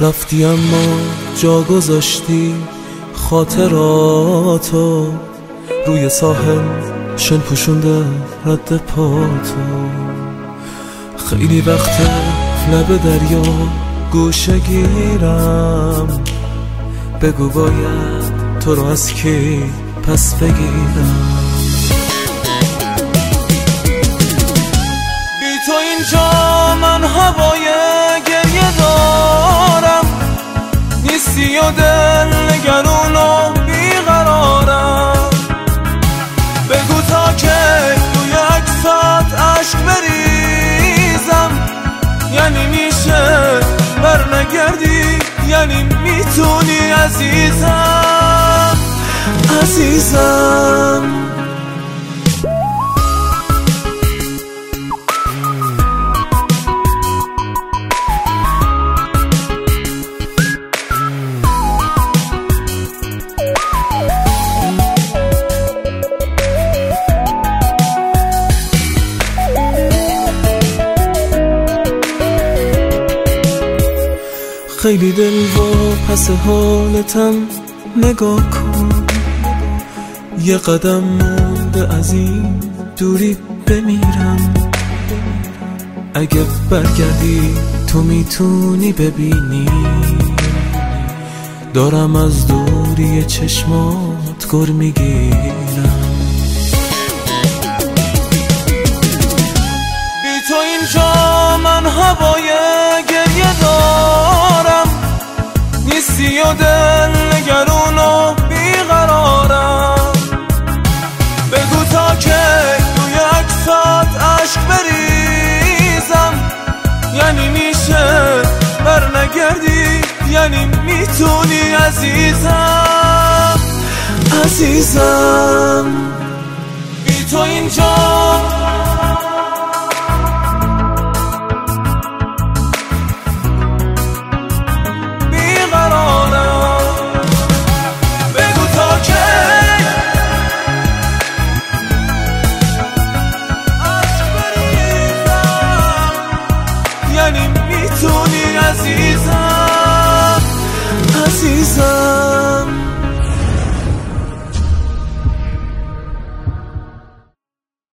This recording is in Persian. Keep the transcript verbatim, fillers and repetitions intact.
رفتی اما جا گذاشتی خاطراتو روی ساحل شن پوشونده رد پاتو. خیلی وقته لب دریا گوشه گیرم، بگو باید تو رو از کی پس بگیرم. بی تو اینجا من هوای گریه دارم، نیستی و دل نگرون و بیقرارم. بگو تا که تو یک ساعت عشق بریزم، یعنی میشه بر نگردی، یعنی میتونی عزیزم عزیزم. خیلی دل و پس حالتم نگاه کن، یه قدم مونده از این دوری بمیرم. اگه برگردی تو میتونی ببینی، دارم از دوری چشمات گر میگیرم. بی تو اینجا من هوای گریه دارم، نیستی و دل نگرون و بیقرارم. بگو تا که تو یک ساعت عشق بریزم، یعنی میشه بر نگردی، یعنی میتونی عزیزم عزیزم. بی تو اینجا یعنی میتونی عزیزم.